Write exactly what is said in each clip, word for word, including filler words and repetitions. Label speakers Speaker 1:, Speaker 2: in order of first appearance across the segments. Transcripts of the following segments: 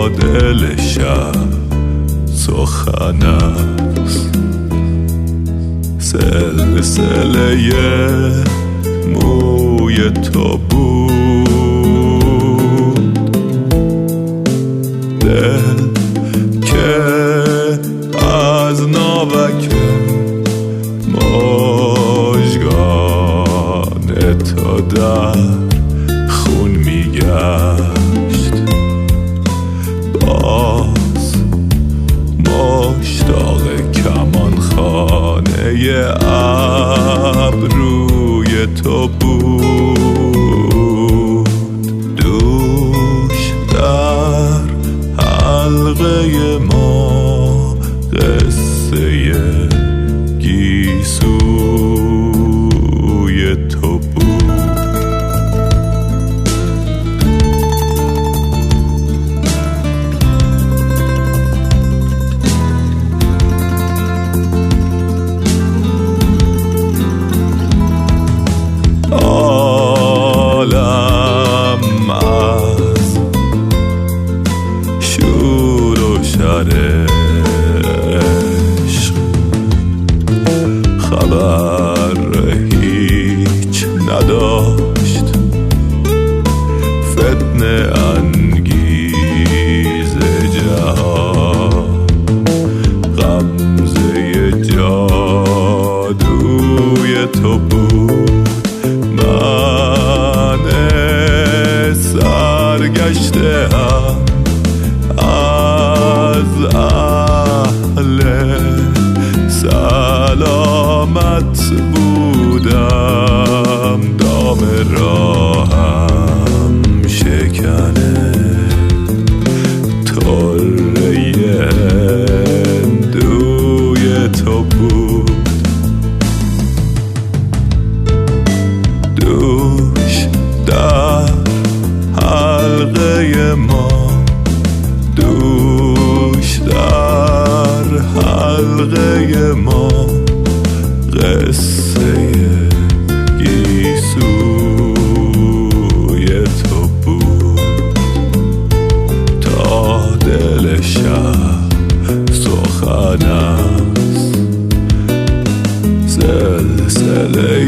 Speaker 1: دل شب سخن است. سلسله موی تو بود، دل که از ناوک مژگان تو در خون میگشت. باز مشتاق کمان خانه ابروی تو بود، دوش در حلقه ما قصه گیسوی تو بود. عالم از شور و شر عشق خبر هیچ نداشت، فتنه انگیز جهان غمزه جادوی تو بود. من سرگشته هم از اهل سلامت بودم، دام راهم شکنه طره هندوی تو بود. دوش در حلقه ما، دوش در حلقه ما قصه گیسوی تو بود. تا دل شب سخن است، سلسله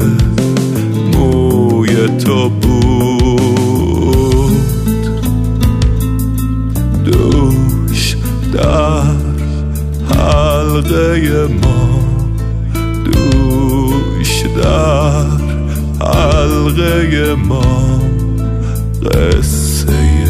Speaker 1: موی تو بود، دوش در حلقه ما، دوش در حلقه ما قصه